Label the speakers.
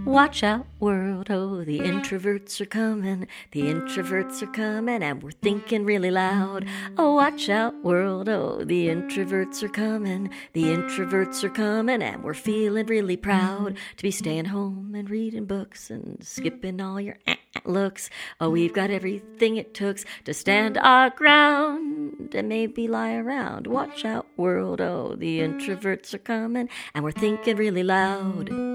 Speaker 1: Watch out, world, oh, the introverts are coming. The introverts are coming, and we're thinking really loud. Oh, watch out, world, oh, the introverts are coming. The introverts are coming, and we're feeling really proud to be staying home and reading books and skipping all your looks. Oh, we've got everything it took to stand our ground and maybe lie around. Watch out, world, oh, the introverts are coming, and we're thinking really loud.